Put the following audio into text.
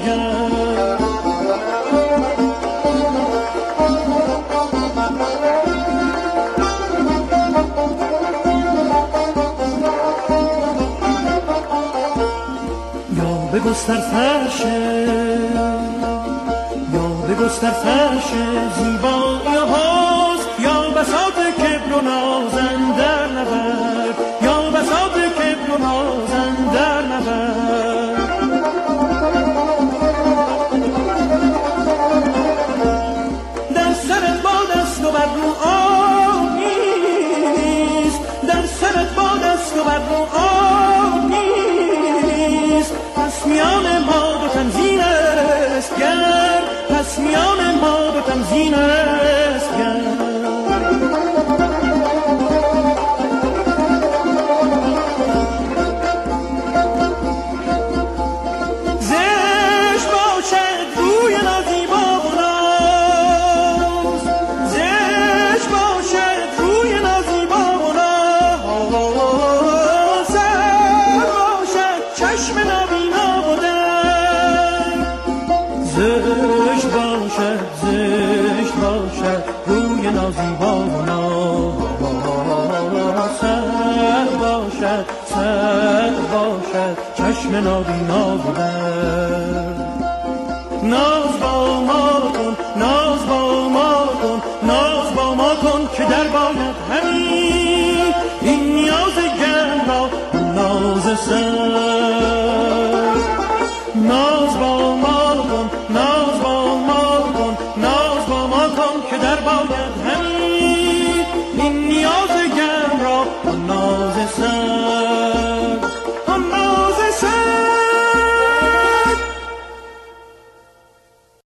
دیگر. بگستر فرش زیبایی و حسن، یا بساط کبر و نازن در نبرد، یا بساط کبر و نازن در نبرد. در سرت باد است و بر رو آب نیست، در سرت باد است و بر رو آب نیست. پس میان ما دو تنزین است گر، پس میان ما دو تنزین است گر. زشت باشد روی نازیبا و ناز، زشت باشد روی نازیبا و ناز، سر باشد چشم نابینا و در. زشت باشد روی نازیبا و ناز، سر باشد چشم نابینا و در.